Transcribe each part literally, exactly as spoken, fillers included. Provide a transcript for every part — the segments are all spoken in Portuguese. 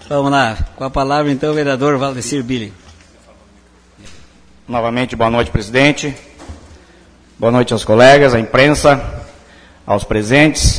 Vamos lá. Com a palavra, então, o vereador Valdecir Billing. Novamente, boa noite, presidente. Boa noite aos colegas, à imprensa, aos presentes,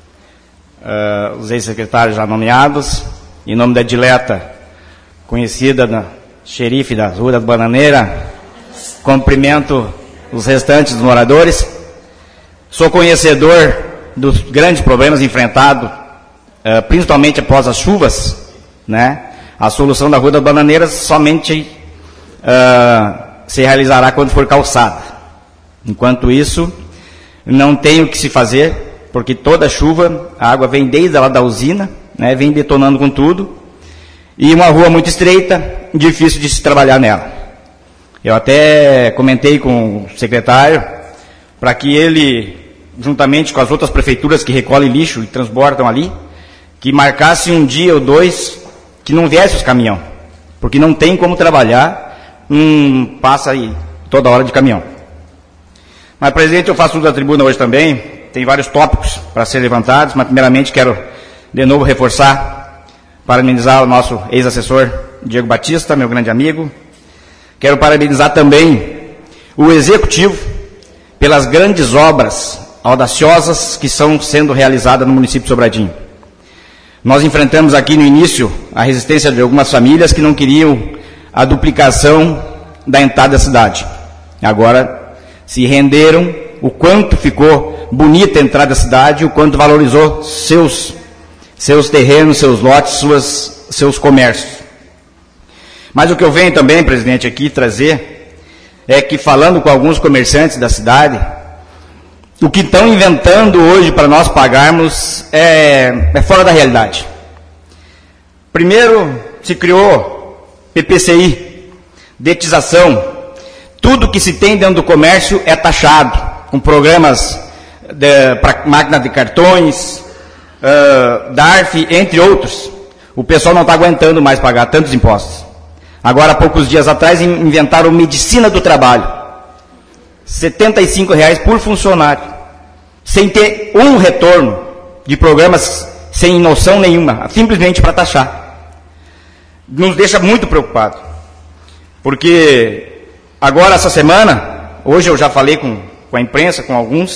uh, os ex-secretários já nomeados. Em nome da dileta, conhecida da xerife da Rua da Bananeira, cumprimento os restantes dos moradores. Sou conhecedor dos grandes problemas enfrentados, uh, principalmente após as chuvas, né? A solução da Rua das Bananeiras somente uh, se realizará quando for calçada. Enquanto isso, não tem o que se fazer, porque toda chuva, a água vem desde lá da usina, né, vem detonando com tudo, e uma rua muito estreita, difícil de se trabalhar nela. Eu até comentei com o secretário, para que ele, juntamente com as outras prefeituras que recolhem lixo e transportam ali, que marcasse um dia ou dois, que não viesse os caminhões, porque não tem como trabalhar, um, passa aí toda hora de caminhão. Mas, presidente, eu faço uso da tribuna hoje também, tem vários tópicos para ser levantados, mas primeiramente quero de novo reforçar, parabenizar o nosso ex-assessor Diego Batista, meu grande amigo. Quero parabenizar também o Executivo pelas grandes obras audaciosas que estão sendo realizadas no município de Sobradinho. Nós enfrentamos aqui no início a resistência de algumas famílias que não queriam a duplicação da entrada da cidade. Agora se renderam, o quanto ficou bonita a entrada da cidade, o quanto valorizou seus, seus terrenos, seus lotes, suas, seus comércios. Mas o que eu venho também, presidente, aqui trazer, é que falando com alguns comerciantes da cidade, o que estão inventando hoje para nós pagarmos é, é fora da realidade. Primeiro, se criou P P C I, detização. Tudo que se tem dentro do comércio é taxado, com programas para máquina de cartões, uh, D A R F, entre outros. O pessoal não está aguentando mais pagar tantos impostos. Agora, há poucos dias atrás, inventaram medicina do trabalho. setenta e cinco reais por funcionário. Sem ter um retorno de programas sem noção nenhuma, simplesmente para taxar. Nos deixa muito preocupado. Porque agora, essa semana, hoje eu já falei com, com a imprensa, com alguns,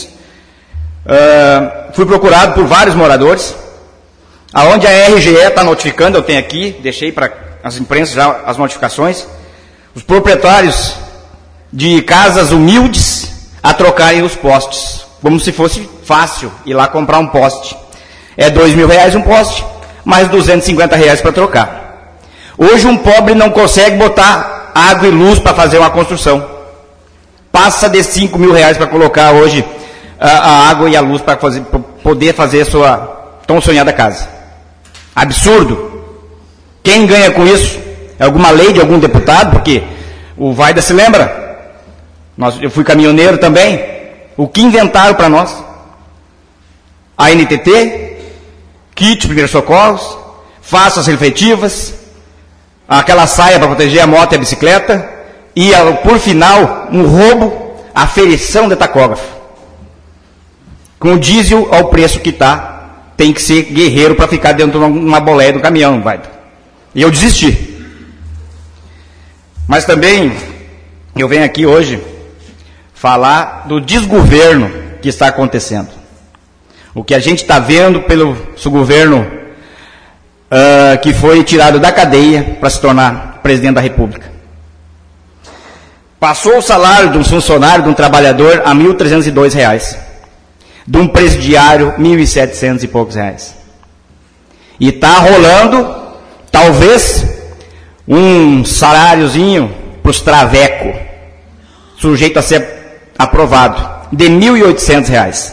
uh, fui procurado por vários moradores, aonde a R G E está notificando, eu tenho aqui, deixei para as imprensas já as notificações, os proprietários de casas humildes a trocarem os postes, como se fosse fácil ir lá comprar um poste. É dois mil reais um poste, mais duzentos e cinquenta reais para trocar. Hoje um pobre não consegue botar água e luz para fazer uma construção. Passa de cinco mil reais para colocar hoje a, a água e a luz para poder fazer a sua tão sonhada casa. Absurdo. Quem ganha com isso? É alguma lei de algum deputado? Porque o Vaida se lembra? Nós, eu fui caminhoneiro também. O que inventaram para nós? A N T T, kit primeiros socorros, faças refletivas, aquela saia para proteger a moto e a bicicleta, e, por final, um roubo, aferição de tacógrafo. Com o diesel ao preço que está, tem que ser guerreiro para ficar dentro de uma boleia do caminhão, vai. E eu desisti. Mas também, eu venho aqui hoje falar do desgoverno que está acontecendo. O que a gente está vendo pelo governo uh, que foi tirado da cadeia para se tornar presidente da República. Passou o salário de um funcionário, de um trabalhador, a mil trezentos e dois reais. De um presidiário, mil e setecentos e poucos reais. E está rolando, talvez, um saláriozinho para os travecos, sujeito a ser aprovado, de mil e oitocentos reais.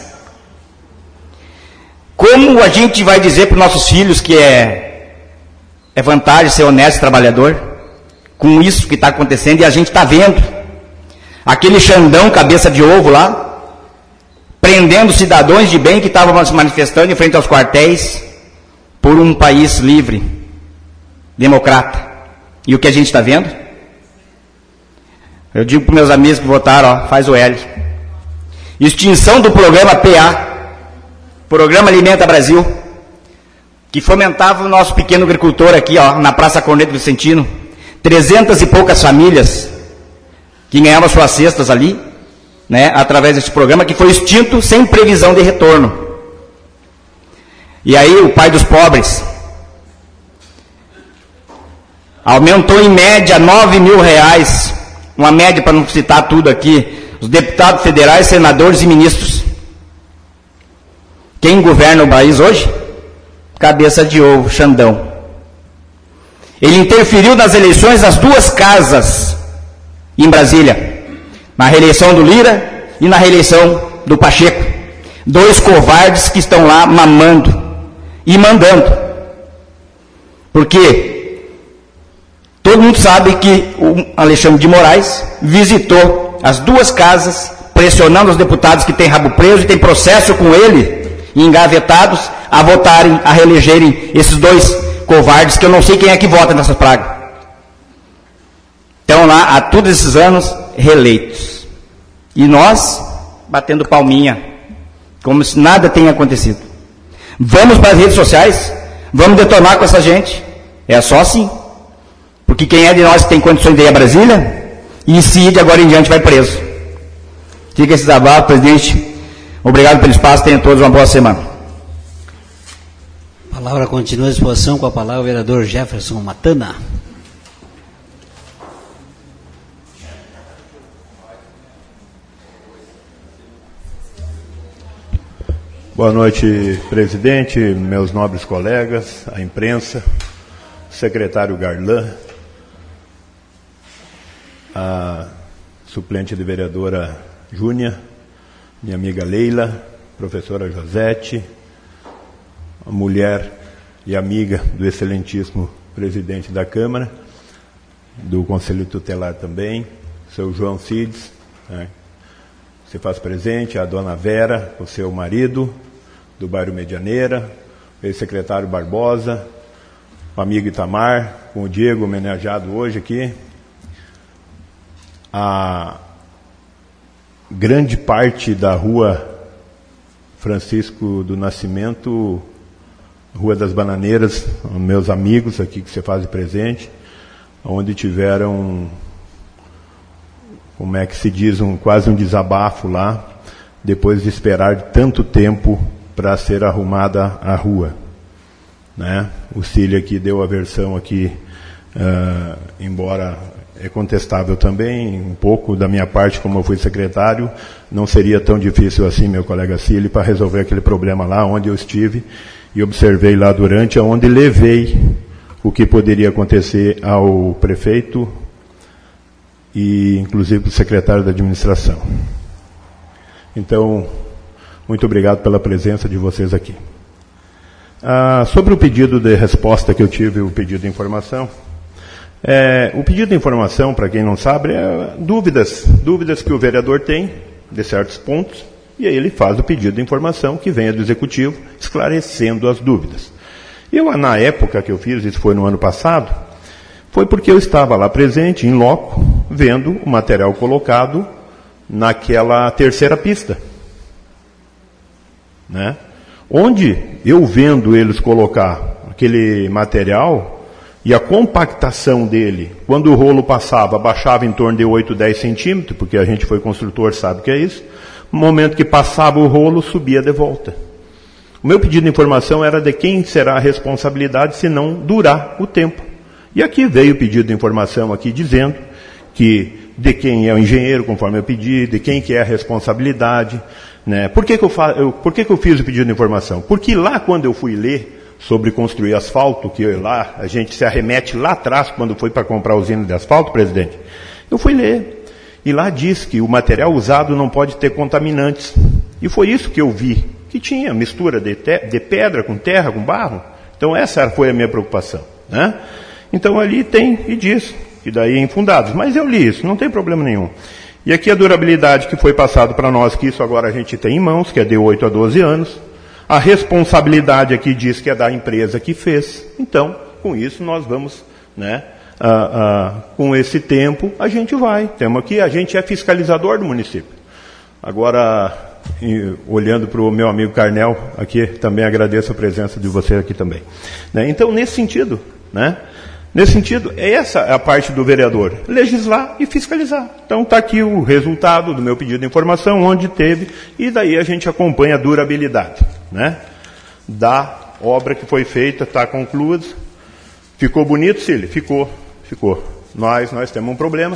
Como a gente vai dizer para os nossos filhos que é, é vantagem ser honesto e trabalhador, com isso que está acontecendo, e a gente está vendo aquele Xandão cabeça de ovo lá, prendendo cidadãos de bem que estavam se manifestando em frente aos quartéis por um país livre, democrata. E o que a gente está vendo? Eu digo para meus amigos que votaram, ó, faz o L. Extinção do programa P A, Programa Alimenta Brasil. que fomentava o nosso pequeno agricultor aqui, ó, na Praça Corneto Vicentino, trezentas e poucas famílias que ganhavam suas cestas ali, né, através desse programa, que foi extinto sem previsão de retorno. E aí o pai dos pobres aumentou em média nove mil reais, uma média para não citar tudo aqui, os deputados federais, senadores e ministros. Quem governa o país hoje? Cabeça de ovo, Xandão. Ele interferiu nas eleições das duas casas em Brasília, na reeleição do Lira e na reeleição do Pacheco. Dois covardes que estão lá mamando e mandando. Porque todo mundo sabe que o Alexandre de Moraes visitou as duas casas, pressionando os deputados que têm rabo preso e têm processo com ele, engavetados, a votarem, a reelegerem esses dois covardes, que eu não sei quem é que vota nessas pragas. Estão lá há todos esses anos reeleitos. E nós, batendo palminha, como se nada tenha acontecido. Vamos para as redes sociais, vamos detonar com essa gente. É só assim. Porque quem é de nós que tem condições de ir a Brasília, e se de agora em diante vai preso. Fica esse desabafo, presidente. Obrigado pelo espaço, tenham todos uma boa semana. A palavra continua à disposição, com a palavra o vereador Jefferson Matana. Boa noite, presidente, meus nobres colegas, a imprensa, secretário Garlan, a suplente de vereadora Júnia, minha amiga Leila, professora Josete, a mulher e amiga do excelentíssimo presidente da Câmara, do Conselho Tutelar também, seu João Cides, né, se faz presente, a dona Vera, o seu marido, do bairro Medianeira, o ex-secretário Barbosa, o amigo Itamar, com o Diego homenageado hoje aqui, a grande parte da rua Francisco do Nascimento, Rua das Bananeiras, meus amigos aqui que se fazem presente, onde tiveram, como é que se diz, um, quase um desabafo lá, depois de esperar tanto tempo para ser arrumada a rua. Né? O Cília aqui deu a versão aqui, uh, embora é contestável também, um pouco da minha parte, como eu fui secretário, não seria tão difícil assim, meu colega Cília, para resolver aquele problema lá onde eu estive e observei lá durante, onde levei o que poderia acontecer ao prefeito e inclusive o secretário da administração. Então, muito obrigado pela presença de vocês aqui. Ah, sobre o pedido de resposta que eu tive, o pedido de informação, é, o pedido de informação, para quem não sabe, é dúvidas, dúvidas que o vereador tem de certos pontos, e aí ele faz o pedido de informação que venha do executivo, esclarecendo as dúvidas. Eu, na época que eu fiz, isso foi no ano passado, foi porque eu estava lá presente, em loco, vendo o material colocado naquela terceira pista. Né? Onde eu vendo eles colocar aquele material e a compactação dele, quando o rolo passava, baixava em torno de oito, dez centímetros, porque a gente foi construtor, sabe o que é isso. No momento que passava o rolo, subia de volta. O meu pedido de informação era de quem será a responsabilidade se não durar o tempo. E aqui veio o pedido de informação aqui dizendo que de quem é o engenheiro, conforme eu pedi, de quem que é a responsabilidade. Né? Por, que que eu fa... eu, por que que eu fiz o pedido de informação? Porque lá quando eu fui ler sobre construir asfalto, que eu, lá a gente se arremete lá atrás, quando foi para comprar a usina de asfalto, presidente, eu fui ler. E lá diz que o material usado não pode ter contaminantes. E foi isso que eu vi, que tinha mistura de, te... de pedra com terra, com barro. Então essa foi a minha preocupação. Né? Então ali tem, e diz, que daí é infundados. Mas eu li isso, não tem problema nenhum. E aqui a durabilidade que foi passado para nós, que isso agora a gente tem em mãos, que é de oito a doze anos. A responsabilidade aqui diz que é da empresa que fez. Então, com isso nós vamos, né, ah, ah, com esse tempo, a gente vai. Temos aqui, a gente é fiscalizador do município. Agora, e, olhando para o meu amigo Carnel aqui, também agradeço a presença de você aqui também. Né? Então, nesse sentido, né? Nesse sentido, essa é a parte do vereador, legislar e fiscalizar. Então está aqui o resultado do meu pedido de informação, onde teve, e daí a gente acompanha a durabilidade, né, da obra que foi feita, está concluída. Ficou bonito, Cília? Ficou, ficou. Nós, nós temos um problema.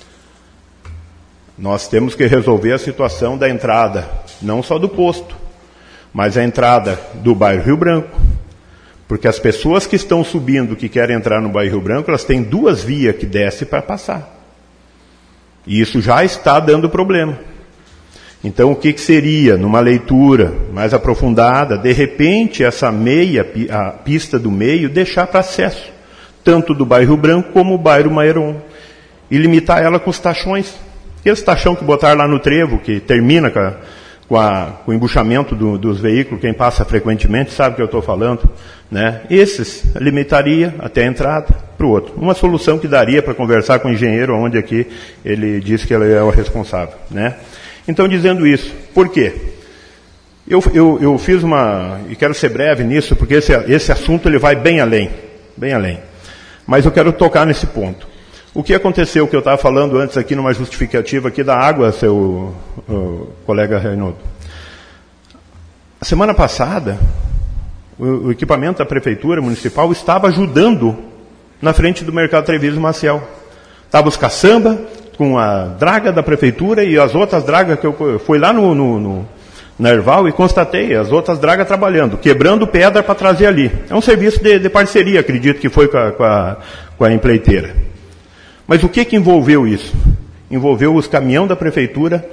Nós temos que resolver a situação da entrada, não só do posto, mas a entrada do bairro Rio Branco. Porque as pessoas que estão subindo, que querem entrar no bairro Rio Branco, elas têm duas vias que descem para passar. E isso já está dando problema. Então, o que, que seria, numa leitura mais aprofundada, de repente, essa meia, a pista do meio, deixar para acesso, tanto do bairro Rio Branco como o bairro Maieron, e limitar ela com os tachões. Aqueles tachão que botaram lá no trevo, que termina com, a, com, a, com o embuchamento do, dos veículos, quem passa frequentemente sabe o que eu estou falando. Né? Esses limitaria até a entrada para o outro. Uma solução que daria para conversar com o engenheiro, onde aqui ele disse que ele é o responsável. Né? Então, dizendo isso, por quê? Eu, eu, eu fiz uma, e quero ser breve nisso, porque esse, esse assunto ele vai bem além, bem além. Mas eu quero tocar nesse ponto. O que aconteceu, que eu estava falando antes aqui, numa justificativa aqui da água, seu o, colega Reinaldo. A semana passada, o equipamento da Prefeitura Municipal estava ajudando na frente do Mercado Treviso Maciel. Estava os caçamba com a draga da Prefeitura e as outras dragas que eu fui lá no, no, no, na Erval e constatei as outras dragas trabalhando, quebrando pedra para trazer ali. É um serviço de, de parceria, acredito que foi com a, com a, com a empreiteira. Mas o que que envolveu isso? Envolveu os caminhões da Prefeitura,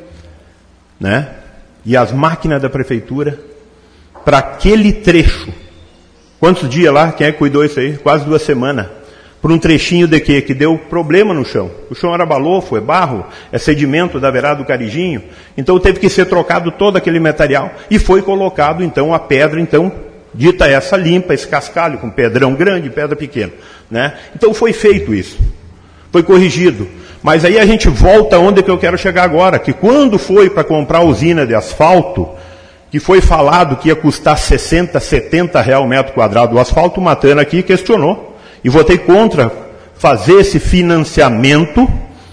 né, e as máquinas da Prefeitura, para aquele trecho. Quantos dias lá? Quem é que cuidou isso aí? Quase duas semanas. Por um trechinho de quê? Que deu problema no chão. O chão era balofo, é barro, é sedimento da beirada do Carijinho. Então teve que ser trocado todo aquele material e foi colocado então a pedra, então, dita essa limpa, esse cascalho com pedrão grande, pedra pequena. Né? Então foi feito isso. Foi corrigido. Mas aí a gente volta onde que eu quero chegar agora, que quando foi para comprar a usina de asfalto, que foi falado que ia custar sessenta, setenta reais o metro quadrado do asfalto, o Matana aqui questionou. E votei contra fazer esse financiamento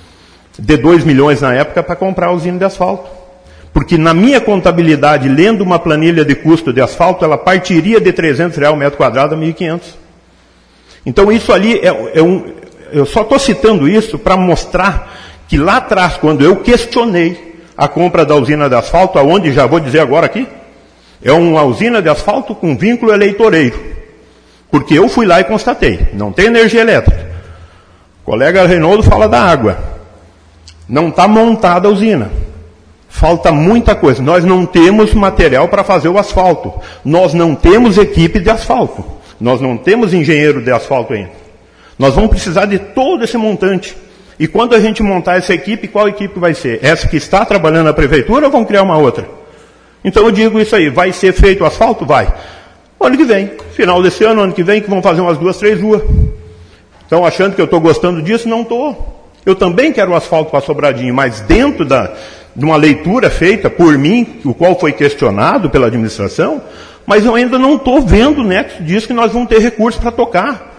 de dois milhões na época para comprar a usina de asfalto. Porque na minha contabilidade, lendo uma planilha de custo de asfalto, ela partiria de trezentos reais o metro quadrado a mil e quinhentos. Então isso ali é, é um... Eu só estou citando isso para mostrar que lá atrás, quando eu questionei a compra da usina de asfalto, aonde, já vou dizer agora aqui, é uma usina de asfalto com vínculo eleitoreiro. Porque eu fui lá e constatei, não tem energia elétrica. O colega Reinaldo fala da água. Não está montada a usina. Falta muita coisa. Nós não temos material para fazer o asfalto. Nós não temos equipe de asfalto. Nós não temos engenheiro de asfalto ainda. Nós vamos precisar de todo esse montante. E quando a gente montar essa equipe, qual equipe vai ser? Essa que está trabalhando na prefeitura ou vamos criar uma outra? Então eu digo isso aí, vai ser feito o asfalto? Vai. Ano que vem, final desse ano, ano que vem, que vão fazer umas duas, três ruas. Estão achando que eu estou gostando disso? Não estou. Eu também quero o asfalto para Sobradinho, mas dentro da, de uma leitura feita por mim, o qual foi questionado pela administração, mas eu ainda não estou vendo o nexo disso que nós vamos ter recursos para tocar.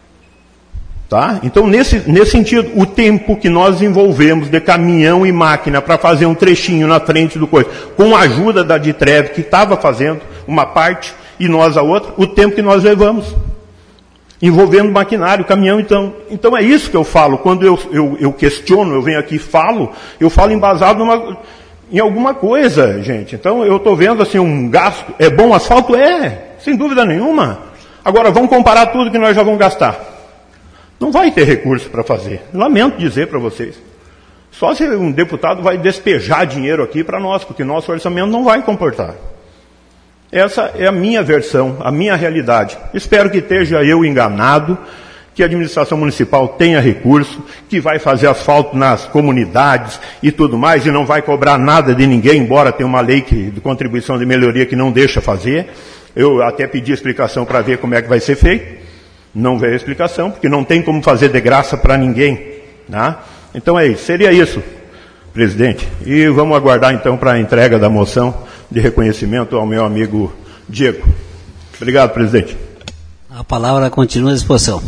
Tá? Então, nesse, nesse sentido, o tempo que nós envolvemos de caminhão e máquina para fazer um trechinho na frente do coisa, com a ajuda da Ditrev, que estava fazendo uma parte e nós a outra, o tempo que nós levamos, envolvendo maquinário, caminhão, então. Então é isso que eu falo, quando eu, eu, eu questiono, eu venho aqui e falo, eu falo embasado numa, em alguma coisa, gente. Então eu estou vendo assim um gasto, é bom asfalto? É, sem dúvida nenhuma. Agora vamos comparar tudo que nós já vamos gastar. Não vai ter recurso para fazer. Lamento dizer para vocês. Só se um deputado vai despejar dinheiro aqui para nós, porque nosso orçamento não vai comportar. Essa é a minha versão, a minha realidade. Espero que esteja eu enganado, que a administração municipal tenha recurso, que vai fazer asfalto nas comunidades e tudo mais, e não vai cobrar nada de ninguém, embora tenha uma lei que, de contribuição de melhoria que não deixa fazer. Eu até pedi explicação para ver como é que vai ser feito. Não veio a explicação, porque não tem como fazer de graça para ninguém. Né? Então é isso, seria isso. presidente. E vamos aguardar então para a entrega da moção de reconhecimento ao meu amigo Diego. Obrigado, presidente. A palavra continua à disposição.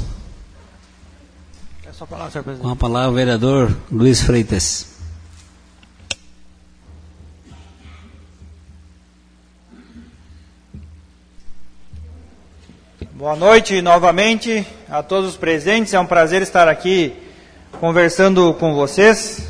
É só falar, senhor presidente. Com a palavra o vereador Luiz Freitas. Boa noite novamente a todos os presentes. É um prazer estar aqui conversando com vocês.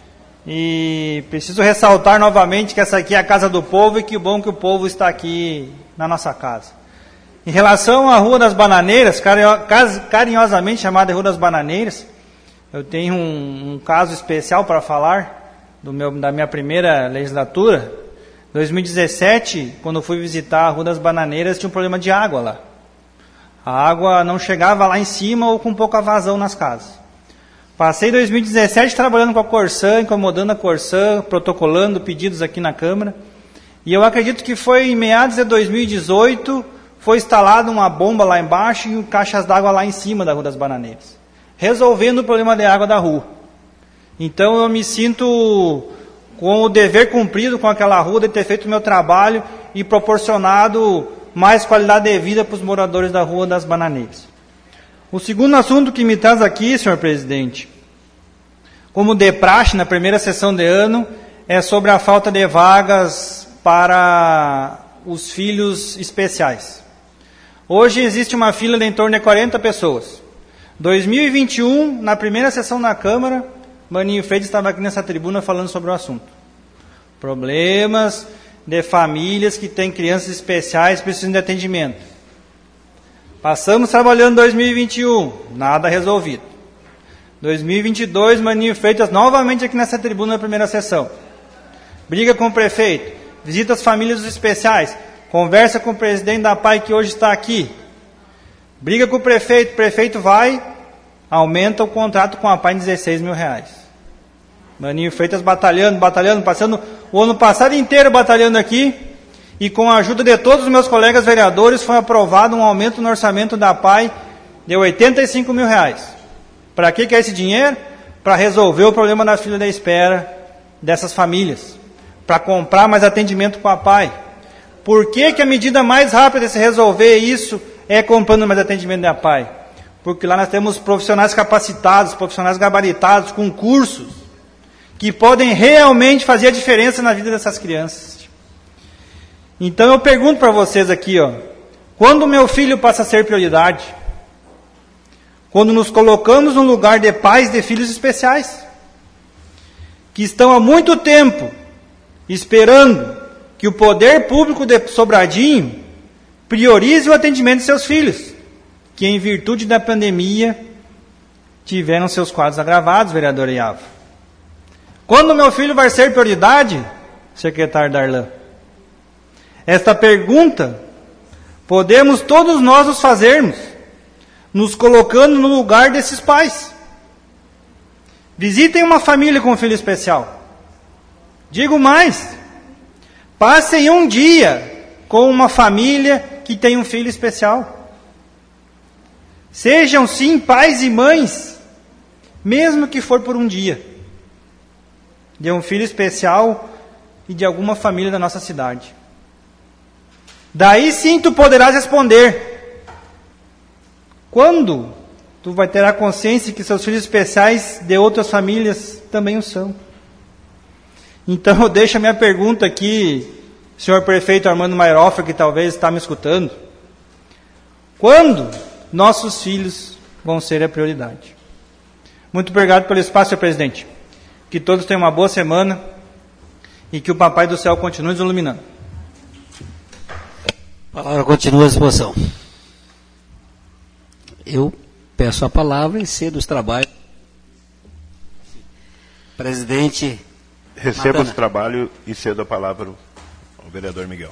E preciso ressaltar novamente que essa aqui é a casa do povo e que bom que o povo está aqui na nossa casa. Em relação à Rua das Bananeiras, carinhosamente chamada Rua das Bananeiras, eu tenho um, um caso especial para falar do meu, da minha primeira legislatura. Em dois mil e dezessete, quando eu fui visitar a Rua das Bananeiras, tinha um problema de água lá. A água não chegava lá em cima ou com pouca vazão nas casas. Passei dois mil e dezessete trabalhando com a Corsã, incomodando a Corsã, protocolando pedidos aqui na Câmara. E eu acredito que foi em meados de dois mil e dezoito, foi instalada uma bomba lá embaixo e caixas d'água lá em cima da Rua das Bananeiras, resolvendo o problema de água da rua. Então eu me sinto com o dever cumprido com aquela rua de ter feito o meu trabalho e proporcionado mais qualidade de vida para os moradores da Rua das Bananeiras. O segundo assunto que me traz aqui, senhor presidente, como de praxe na primeira sessão de ano, é sobre a falta de vagas para os filhos especiais. Hoje existe uma fila de em torno de quarenta pessoas. dois mil e vinte e um, na primeira sessão da Câmara, Maninho Freitas estava aqui nessa tribuna falando sobre o assunto. Problemas de famílias que têm crianças especiais precisam de atendimento. Passamos trabalhando em dois mil e vinte e um, nada resolvido. dois mil e vinte e dois, Maninho Freitas novamente aqui nessa tribuna na primeira sessão. Briga com o prefeito, visita as famílias especiais, conversa com o presidente da P A I que hoje está aqui. Briga com o prefeito, o prefeito vai, aumenta o contrato com a P A I em dezesseis mil reais. Maninho Freitas batalhando, batalhando, passando o ano passado inteiro batalhando aqui, e com a ajuda de todos os meus colegas vereadores foi aprovado um aumento no orçamento da P A I de oitenta e cinco mil reais. Para que que é esse dinheiro? Para resolver o problema da fila da espera dessas famílias, para comprar mais atendimento com a P A I. Por que que a medida mais rápida de se resolver isso é comprando mais atendimento da P A I? Porque lá nós temos profissionais capacitados, profissionais gabaritados, com cursos, que podem realmente fazer a diferença na vida dessas crianças. Então eu pergunto para vocês aqui, ó, quando o meu filho passa a ser prioridade? Quando nos colocamos no lugar de pais de filhos especiais, que estão há muito tempo esperando que o poder público de Sobradinho priorize o atendimento de seus filhos, que em virtude da pandemia tiveram seus quadros agravados, vereador Iavo. Quando meu filho vai ser prioridade, secretário Darlan? Esta pergunta podemos todos nós nos fazermos, nos colocando no lugar desses pais. Visitem uma família com um filho especial. Digo mais, passem um dia com uma família que tem um filho especial. Sejam sim pais e mães, mesmo que for por um dia, de um filho especial e de alguma família da nossa cidade. Daí sim tu poderás responder. Quando tu vai ter a consciência que seus filhos especiais de outras famílias também o são? Então eu deixo a minha pergunta aqui, senhor prefeito Armando Mairofa, que talvez está me escutando. Quando nossos filhos vão ser a prioridade? Muito obrigado pelo espaço, senhor presidente. Que todos tenham uma boa semana e que o Papai do Céu continue nos iluminando. A palavra continua à disposição. Eu peço a palavra e cedo os trabalhos. Presidente. Receba Madana. os trabalhos e cedo a palavra ao vereador Miguel.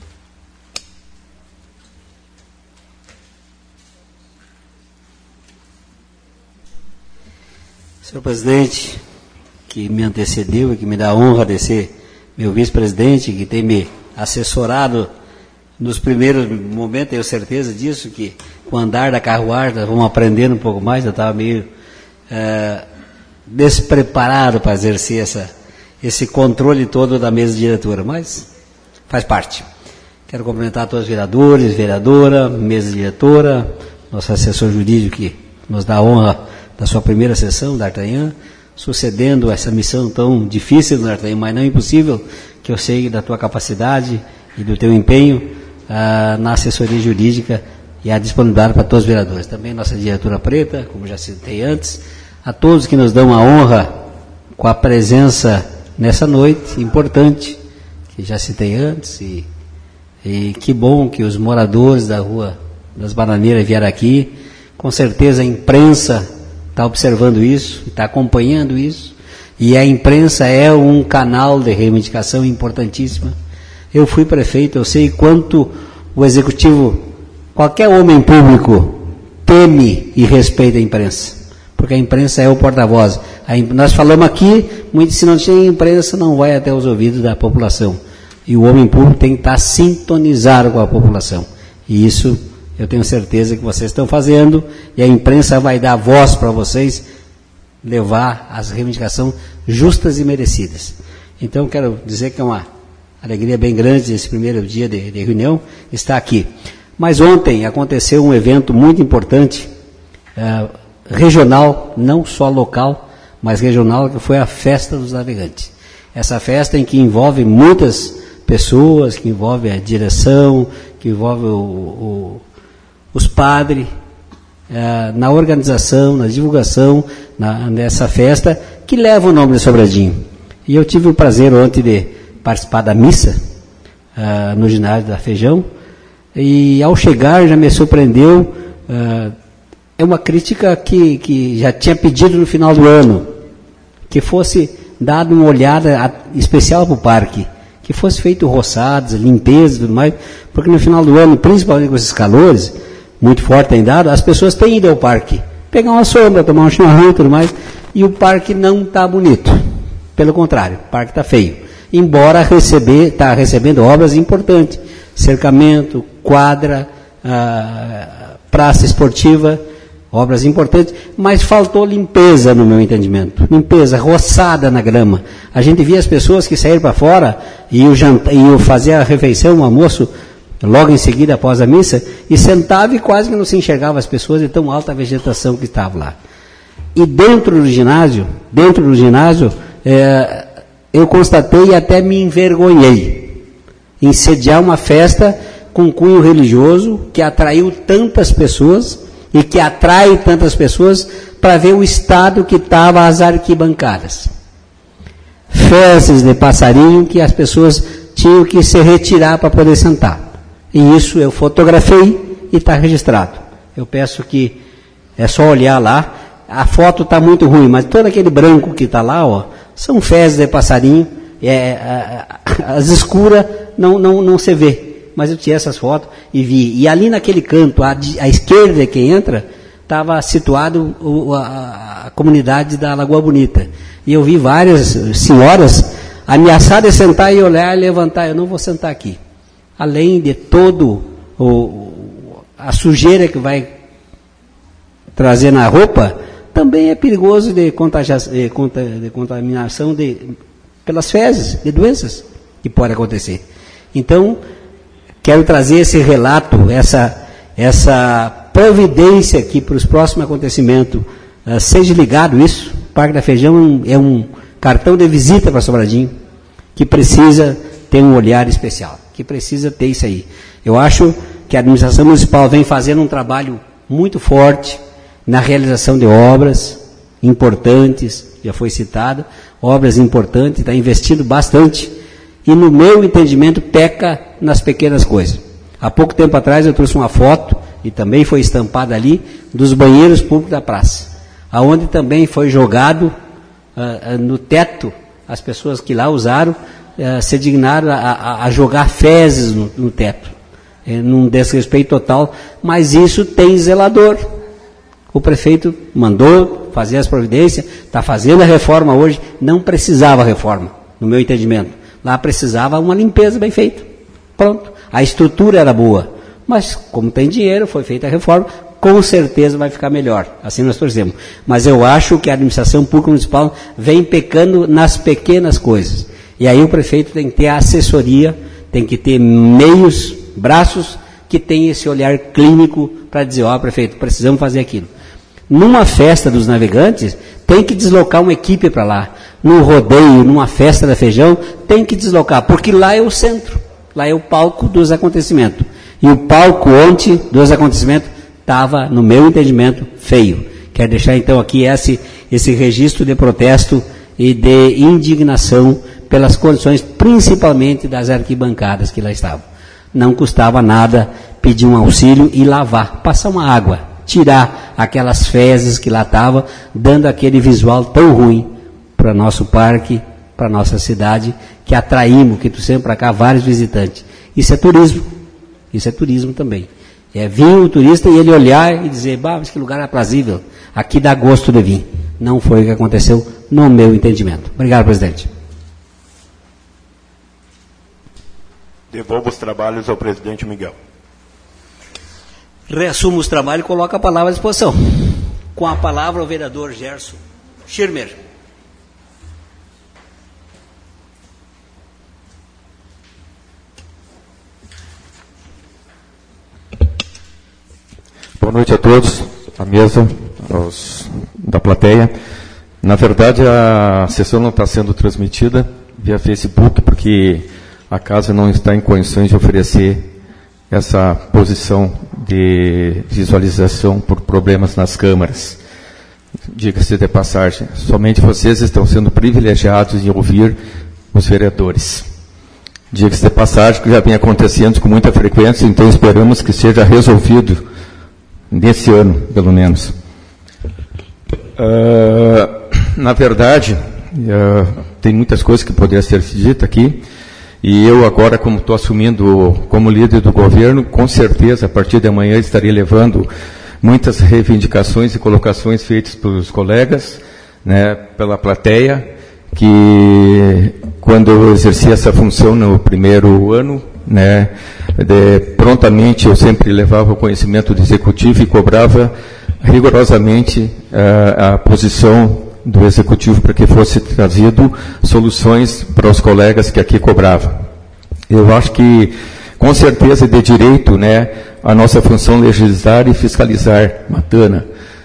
Senhor presidente, que me antecedeu e que me dá a honra de ser meu vice-presidente, que tem me assessorado nos primeiros momentos, tenho certeza disso, que com o andar da carruagem nós vamos aprendendo um pouco mais. Eu estava meio é, despreparado para exercer essa, esse controle todo da mesa diretora, mas faz parte. Quero cumprimentar todos os vereadores, vereadora, mesa diretora, nosso assessor jurídico que nos dá a honra da sua primeira sessão, D'Artagnan, sucedendo essa missão tão difícil, D'Artagnan, mas não impossível, que eu sei da tua capacidade e do teu empenho ah, na assessoria jurídica e a disponibilidade para todos os vereadores. Também nossa diretora preta, como já citei antes, a todos que nos dão a honra com a presença nessa noite importante, que já citei antes, e, e que bom que os moradores da Rua das Bananeiras vieram aqui. Com certeza a imprensa está observando isso, está acompanhando isso, e a imprensa é um canal de reivindicação importantíssima. Eu fui prefeito, eu sei quanto o executivo, qualquer homem público, teme e respeita a imprensa, porque a imprensa é o porta-voz. Nós falamos aqui, muito, se não tem imprensa, não vai até os ouvidos da população. E o homem público tem que estar sintonizado com a população. E isso eu tenho certeza que vocês estão fazendo, e a imprensa vai dar voz para vocês levar as reivindicações justas e merecidas. Então, quero dizer que é uma alegria bem grande esse primeiro dia de, de reunião estar aqui. Mas ontem aconteceu um evento muito importante, uh, regional, não só local, mas regional, que foi a Festa dos Navegantes. Essa festa em que envolve muitas pessoas, que envolve a direção, que envolve o, o, os padres, uh, na organização, na divulgação, na, nessa festa, que leva o nome de Sobradinho. E eu tive o prazer ontem de participar da missa, uh, no ginásio da Feijão, e ao chegar já me surpreendeu, uh, é uma crítica que, que já tinha pedido no final do ano, que fosse dado uma olhada especial para o parque, que fosse feito roçadas, limpeza e tudo mais, porque no final do ano, principalmente com esses calores, muito forte ainda, as pessoas têm ido ao parque, pegar uma sombra, tomar um chimarrão e tudo mais, e o parque não está bonito. Pelo contrário, o parque está feio. Embora receber, está recebendo obras importantes, cercamento, quadra, ah, praça esportiva, obras importantes, mas faltou limpeza no meu entendimento. Limpeza, roçada na grama. A gente via as pessoas que saíram para fora e o janta, e o fazer a refeição, o almoço, logo em seguida após a missa, e sentava e quase que não se enxergava as pessoas de tão alta vegetação que estava lá. E dentro do ginásio, dentro do ginásio, é, eu constatei e até me envergonhei em sediar uma festa com cunho religioso que atraiu tantas pessoas e que atrai tantas pessoas para ver o estado que estava as arquibancadas. Fezes de passarinho que as pessoas tinham que se retirar para poder sentar. E isso eu fotografei e está registrado. Eu peço que é só olhar lá. A foto está muito ruim, mas todo aquele branco que está lá, ó, são fezes de passarinho. É, as escuras não, não, não se vê. Mas eu tirei essas fotos e vi. E ali naquele canto, à, à esquerda de quem entra, estava situado o, a, a comunidade da Lagoa Bonita. E eu vi várias senhoras ameaçadas de sentar e olhar e levantar. Eu não vou sentar aqui. Além de todo o, a sujeira que vai trazer na roupa, também é perigoso de, contagia, de, de contaminação de, pelas fezes, de doenças que pode acontecer. Então, quero trazer esse relato, essa, essa providência aqui para os próximos acontecimentos. Uh, seja ligado isso. O Parque da Feijão é um cartão de visita para Sobradinho, que precisa ter um olhar especial, que precisa ter isso aí. Eu acho que a administração municipal vem fazendo um trabalho muito forte na realização de obras importantes, já foi citado, obras importantes, está investindo bastante, e no meu entendimento peca nas pequenas coisas. Há pouco tempo atrás eu trouxe uma foto, e também foi estampada ali, dos banheiros públicos da praça, aonde também foi jogado uh, uh, no teto, as pessoas que lá usaram, uh, se dignaram a, a, a jogar fezes no, no teto, é, num desrespeito total, mas isso tem zelador. O prefeito mandou fazer as providências, está fazendo a reforma hoje, não precisava reforma, no meu entendimento. Lá precisava uma limpeza bem feita. Pronto. A estrutura era boa. Mas, como tem dinheiro, foi feita a reforma. com certeza vai ficar melhor. Assim nós torcemos. Mas eu acho que a administração pública municipal vem pecando nas pequenas coisas. E aí o prefeito tem que ter assessoria, tem que ter meios, braços, que tem esse olhar clínico para dizer, ó, prefeito, precisamos fazer aquilo. Numa festa dos navegantes, tem que deslocar uma equipe para lá. Num rodeio, numa festa da Feijão, tem que deslocar, porque lá é o centro, lá é o palco dos acontecimentos. E o palco ontem dos acontecimentos estava, no meu entendimento, feio. Quero deixar então aqui esse, esse registro de protesto e de indignação pelas condições, principalmente das arquibancadas que lá estavam. Não custava nada pedir um auxílio e lavar, passar uma água, tirar aquelas fezes que lá estavam, dando aquele visual tão ruim para nosso parque, para nossa cidade, que atraímos, que trouxemos para cá vários visitantes. Isso é turismo, isso é turismo também. É vir o turista e ele olhar e dizer, bah, mas que lugar aprazível, aqui dá gosto de vir. Não foi o que aconteceu no meu entendimento. Obrigado, presidente. Devolvo os trabalhos ao presidente Miguel. Reassumo os trabalhos e coloco a palavra à disposição. Com a palavra o vereador Gerson Schirmer. Boa noite a todos, à mesa, aos da plateia. Na verdade, a sessão não está sendo transmitida via Facebook, porque a casa não está em condições de oferecer essa posição de visualização por problemas nas câmaras. Diga-se de passagem, somente vocês estão sendo privilegiados em ouvir os vereadores. Diga-se de passagem que já vem acontecendo com muita frequência, então esperamos que seja resolvido nesse ano, pelo menos. Uh, na verdade, uh, tem muitas coisas que poderiam ser ditas aqui, e eu agora, como estou assumindo como líder do governo, com certeza, a partir de amanhã, estarei levando muitas reivindicações e colocações feitas pelos colegas, né, pela plateia, que quando eu exerci essa função no primeiro ano, né, de, prontamente eu sempre levava o conhecimento do executivo e cobrava rigorosamente uh, a posição do executivo para que fosse trazido soluções para os colegas que aqui cobravam. Eu acho que, com certeza, é de direito, né, a nossa função legislar e fiscalizar, Matana,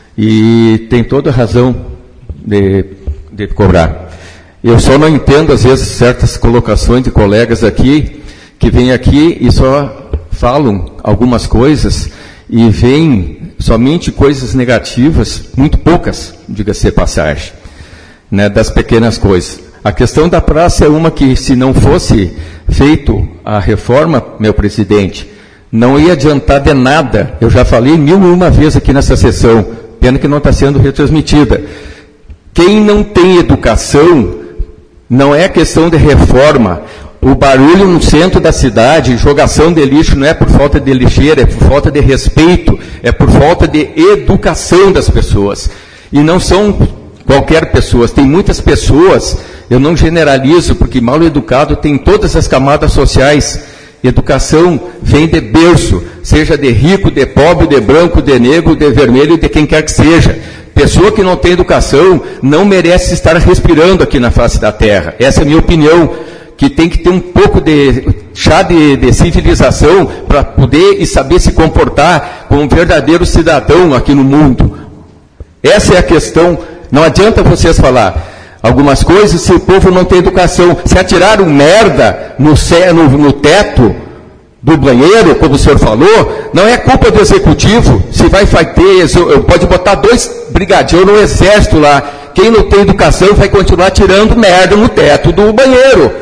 e tem toda a razão de, de cobrar. Eu só não entendo, às vezes, certas colocações de colegas aqui, que vêm aqui e só falam algumas coisas e veem somente coisas negativas, muito poucas, diga-se de passagem, né, das pequenas coisas. A questão da praça é uma que, se não fosse feito a reforma, meu presidente, não ia adiantar de nada. Eu já falei mil e uma vezes aqui nessa sessão, pena que não está sendo retransmitida. Quem não tem educação, não é questão de reforma. O barulho no centro da cidade, jogação de lixo, não é por falta de lixeira, é por falta de respeito, é por falta de educação das pessoas. E não são qualquer pessoas, tem muitas pessoas, eu não generalizo, porque mal educado tem todas as camadas sociais. Educação vem de berço, seja de rico, de pobre, de branco, de negro, de vermelho, de quem quer que seja. Pessoa que não tem educação não merece estar respirando aqui na face da terra. Essa é a minha opinião, que tem que ter um pouco de chá de, de civilização para poder e saber se comportar como um verdadeiro cidadão aqui no mundo. Essa é a questão. Não adianta vocês falar algumas coisas se o povo não tem educação. Se atiraram merda no, cé, no, no teto do banheiro, como o senhor falou, não é culpa do executivo. Se vai, vai ter, pode botar dois brigadianos no exército lá. Quem não tem educação vai continuar tirando merda no teto do banheiro.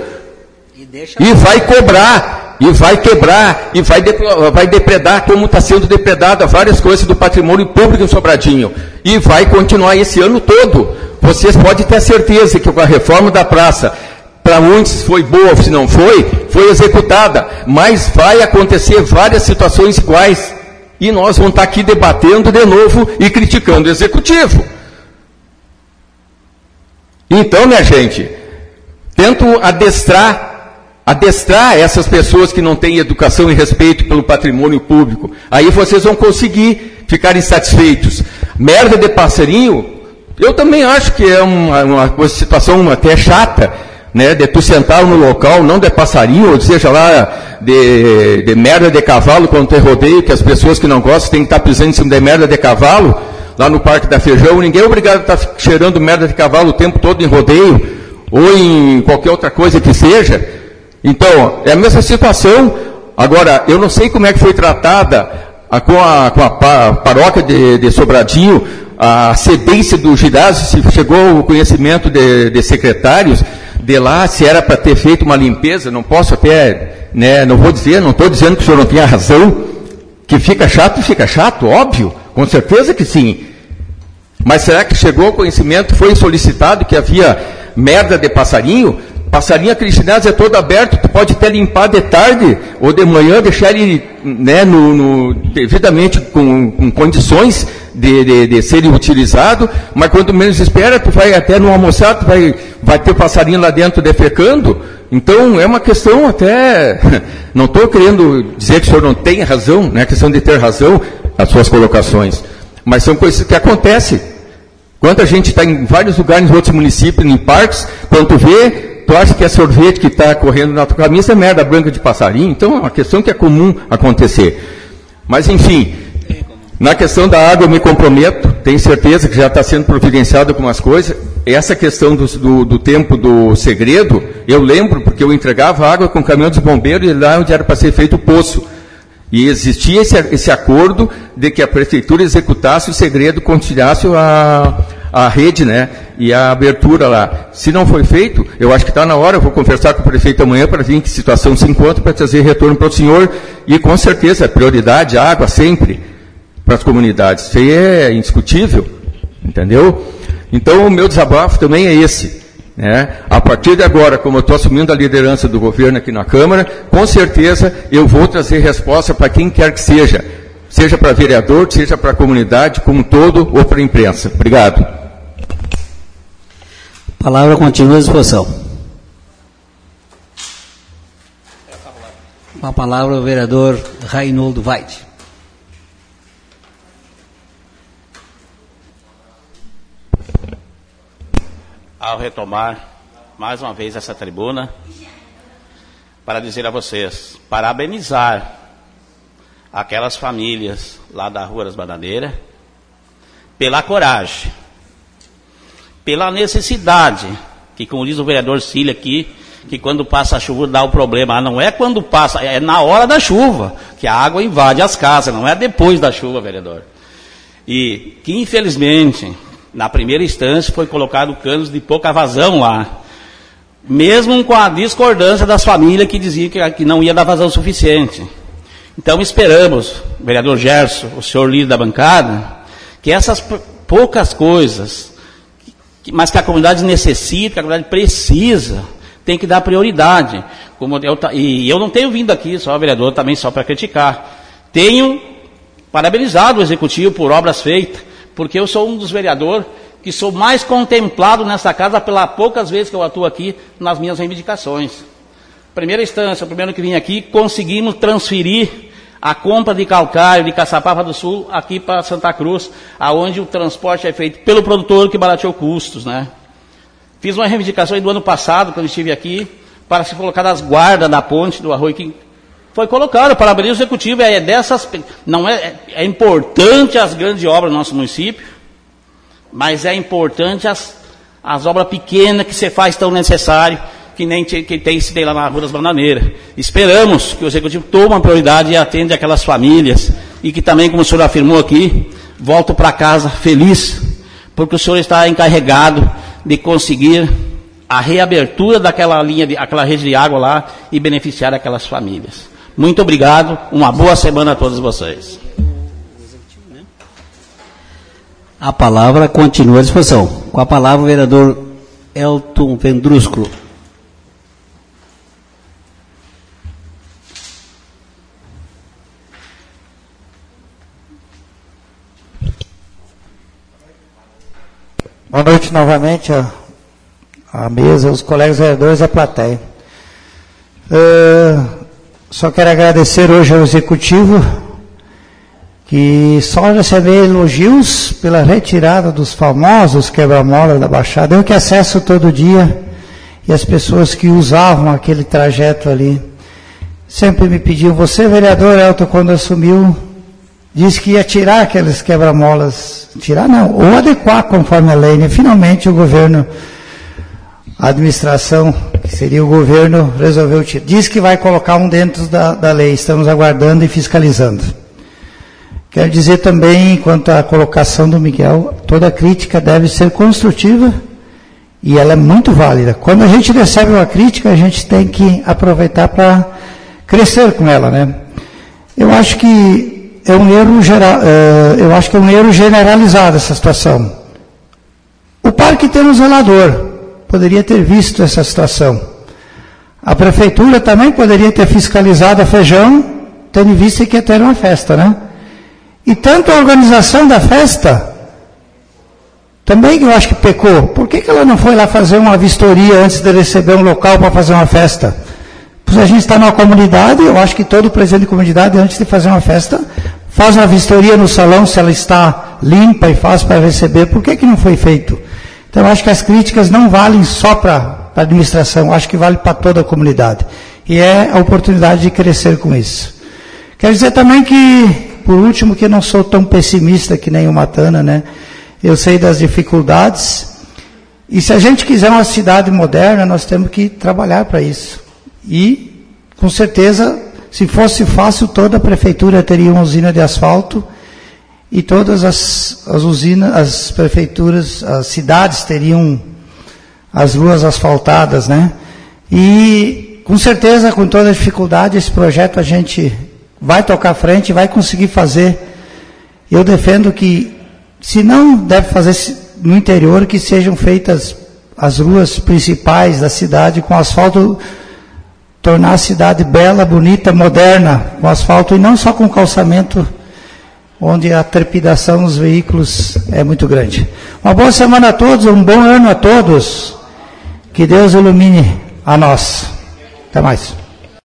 E vai cobrar, e vai quebrar, e vai, vai depredar, como está sendo depredada várias coisas do patrimônio público em Sobradinho. E vai continuar esse ano todo. Vocês podem ter certeza que com a reforma da praça, para muitos foi boa, se não foi, foi executada. Mas vai acontecer várias situações iguais. E nós vamos estar aqui debatendo de novo e criticando o executivo. Então, minha gente, tento adestrar adestrar essas pessoas que não têm educação e respeito pelo patrimônio público. Aí vocês vão conseguir ficarem satisfeitos. Merda de passarinho, eu também acho que é uma, uma situação até chata, né, de tu sentar no local, não de passarinho, ou seja lá, de, de merda de cavalo, quando tem rodeio, que as pessoas que não gostam têm que estar pisando em cima de merda de cavalo, lá no Parque da Feijão, ninguém é obrigado a estar cheirando merda de cavalo o tempo todo em rodeio, ou em qualquer outra coisa que seja. Então, é a mesma situação. Agora, eu não sei como é que foi tratada a, com, a, com a paróquia de, de Sobradinho, a cedência do ginásio, se chegou ao conhecimento de, de secretários, de lá, se era para ter feito uma limpeza, não posso até, né, não vou dizer, não estou dizendo que o senhor não tenha razão, que fica chato, fica chato, óbvio, com certeza que sim. Mas será que chegou ao conhecimento, foi solicitado que havia merda de passarinho? Passarinho, aquele ginásio é todo aberto, tu pode até limpar de tarde ou de manhã, deixar ele, né, no, no, devidamente com, com condições de, de, de serem utilizados, mas quando menos espera, tu vai até no almoçar, tu vai, vai ter passarinho lá dentro defecando. Então, é uma questão até, não estou querendo dizer que o senhor não tem razão, não é questão de ter razão as suas colocações, mas são coisas que acontecem. Quanta gente está em vários lugares, em outros municípios, em parques, quando tu vê, tu acha que é sorvete que está correndo na tua camisa é merda branca de passarinho? Então é uma questão que é comum acontecer. Mas, enfim, na questão da água eu me comprometo, tenho certeza que já está sendo providenciado algumas coisas. Essa questão do, do, do tempo do segredo, eu lembro, porque eu entregava água com o caminhão dos bombeiros e lá onde era para ser feito o poço. E existia esse, esse acordo de que a prefeitura executasse o segredo, continuasse a, a rede, né, e a abertura lá. Se não foi feito, eu acho que está na hora, eu vou conversar com o prefeito amanhã para ver em que situação se encontra, para trazer retorno para o senhor, e com certeza, prioridade, água sempre, para as comunidades. Isso aí é indiscutível, entendeu? Então, o meu desabafo também é esse. Né? A partir de agora, como eu estou assumindo a liderança do governo aqui na Câmara, com certeza eu vou trazer resposta para quem quer que seja, seja para vereador, seja para a comunidade como um todo ou para a imprensa. Obrigado. A palavra continua à disposição. Com a palavra o vereador Rainoldo Vaide. Ao retomar mais uma vez essa tribuna, para dizer a vocês, parabenizar aquelas famílias lá da Rua das Bananeiras pela coragem, pela necessidade, que como diz o vereador Cília aqui, que quando passa a chuva dá o problema. Ah, não é quando passa, é na hora da chuva, que a água invade as casas, não é depois da chuva, vereador. E que infelizmente, na primeira instância, foi colocado canos de pouca vazão lá, mesmo com a discordância das famílias que diziam que, que não ia dar vazão suficiente. Então esperamos, vereador Gerson, o senhor líder da bancada, que essas poucas coisas, que, mas que a comunidade necessita, que a comunidade precisa, tem que dar prioridade. Como eu, e eu não tenho vindo aqui, só vereador, também só para criticar. Tenho parabenizado o executivo por obras feitas, porque eu sou um dos vereadores que sou mais contemplado nessa casa pelas poucas vezes que eu atuo aqui nas minhas reivindicações. Primeira instância, o primeiro que vim aqui, conseguimos transferir a compra de calcário de Caçapava do Sul aqui para Santa Cruz, aonde o transporte é feito pelo produtor que barateou custos, né? Fiz uma reivindicação do ano passado, quando estive aqui, para se colocar as guardas da ponte do Arroio, que foi colocado, parabéns ao executivo, é dessas, não é, é importante as grandes obras do nosso município, mas é importante as, as obras pequenas que você faz tão necessário, que nem que tem, se tem lá na Rua das Bananeiras. Esperamos que o executivo tome uma prioridade e atenda aquelas famílias, e que também, como o senhor afirmou aqui, volte para casa feliz, porque o senhor está encarregado de conseguir a reabertura daquela linha, de, aquela rede de água lá, e beneficiar aquelas famílias. Muito obrigado, uma boa semana a todos vocês. A palavra continua à disposição. Com a palavra o vereador Elton Vendrúsculo. Boa noite novamente a, a mesa, os colegas vereadores e a plateia. Uh, Só quero agradecer hoje ao Executivo, que que só receber elogios pela retirada dos famosos quebra-molas da Baixada. Eu que acesso todo dia, e as pessoas que usavam aquele trajeto ali sempre me pediam: você, vereador Elton, quando assumiu, disse que ia tirar aqueles quebra-molas. Tirar não, ou adequar conforme a lei, né? Finalmente o governo, a administração, que seria o governo, resolveu tirar. Diz que vai colocar um dentro da, da lei, estamos aguardando e fiscalizando. Quero dizer também, quanto à colocação do Miguel, toda crítica deve ser construtiva e ela é muito válida. Quando a gente recebe uma crítica, a gente tem que aproveitar para crescer com ela, né? Eu acho que é um erro geral, eu acho que é um erro generalizado essa situação. O parque tem um zelador, poderia ter visto essa situação. A prefeitura também poderia ter fiscalizado a Feijão, tendo em vista que ia ter uma festa, né? E tanto a organização da festa, também eu acho que pecou. Por que que ela não foi lá fazer uma vistoria antes de receber um local para fazer uma festa? Pois a gente está numa comunidade, eu acho que todo presidente de comunidade, antes de fazer uma festa, faz uma vistoria no salão, se ela está limpa e fácil para receber. Por que que não foi feito? Então eu acho que as críticas não valem só para a administração, eu acho que vale para toda a comunidade. E é a oportunidade de crescer com isso. Quero dizer também que, por último, que eu não sou tão pessimista que nem o Matana, né? Eu sei das dificuldades, e se a gente quiser uma cidade moderna, nós temos que trabalhar para isso. E, com certeza, se fosse fácil, toda a prefeitura teria uma usina de asfalto, e todas as, as usinas, as prefeituras, as cidades teriam as ruas asfaltadas, né? E, com certeza, com toda a dificuldade, esse projeto a gente vai tocar à frente, vai conseguir fazer. Eu defendo que, se não deve fazer no interior, que sejam feitas as ruas principais da cidade com asfalto, tornar a cidade bela, bonita, moderna, com asfalto, e não só com calçamento, onde a trepidação nos veículos é muito grande. Uma boa semana a todos, um bom ano a todos, que Deus ilumine a nós. Até mais.